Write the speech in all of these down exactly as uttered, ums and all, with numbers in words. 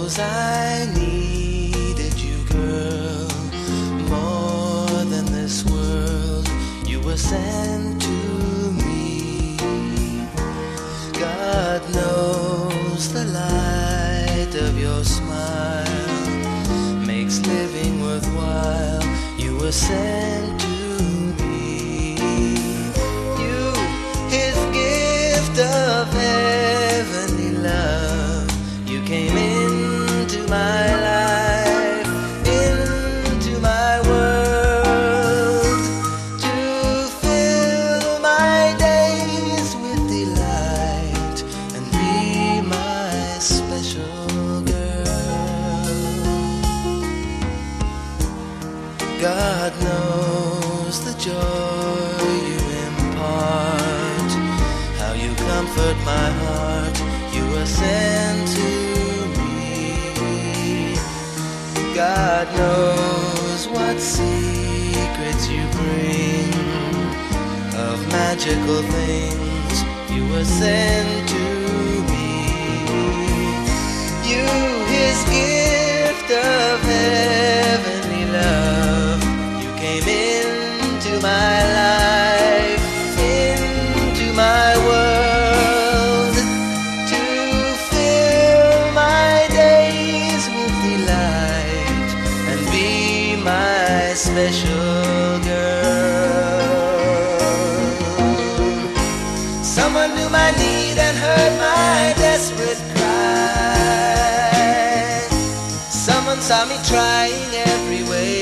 knows I needed you, girl, more than this world. You were sent to me. God knows the light of your smile makes living worthwhile. You were sent to me. You, his gift of heavenly love. You came into my life, into my world, to fill my days with delight and be my special girl. God knows the joy you impart, how you comfort my heart. You were sent to me. God knows what secrets you bring of magical things. You were sent to me. You, his gift of heavenly love. You came into my life, into my world, to fill my days with delight and be my special girl. Someone knew my need and heard my desperate cry. Someone saw me trying every way.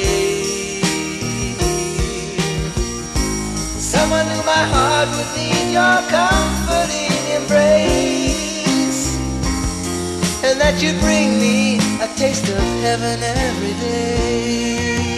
Someone knew my heart would need your comforting embrace, and that you'd bring me a taste of heaven every day.